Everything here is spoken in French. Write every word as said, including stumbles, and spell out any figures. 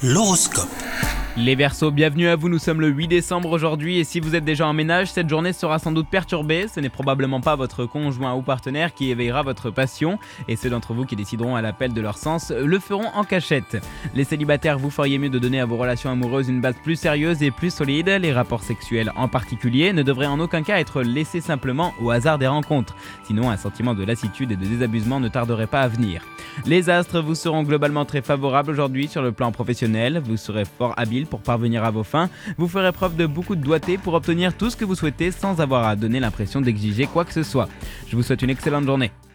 L'horoscope. Les Verseaux, bienvenue à vous, nous sommes le huit décembre aujourd'hui et si vous êtes déjà en ménage, cette journée sera sans doute perturbée. Ce n'est probablement pas votre conjoint ou partenaire qui éveillera votre passion et ceux d'entre vous qui décideront à l'appel de leur sens le feront en cachette. Les célibataires, vous feriez mieux de donner à vos relations amoureuses une base plus sérieuse et plus solide. Les rapports sexuels en particulier ne devraient en aucun cas être laissés simplement au hasard des rencontres. Sinon, un sentiment de lassitude et de désabusement ne tarderait pas à venir. Les astres vous seront globalement très favorables aujourd'hui sur le plan professionnel. Vous serez fort habile pour parvenir à vos fins. Vous ferez preuve de beaucoup de doigté pour obtenir tout ce que vous souhaitez sans avoir à donner l'impression d'exiger quoi que ce soit. Je vous souhaite une excellente journée.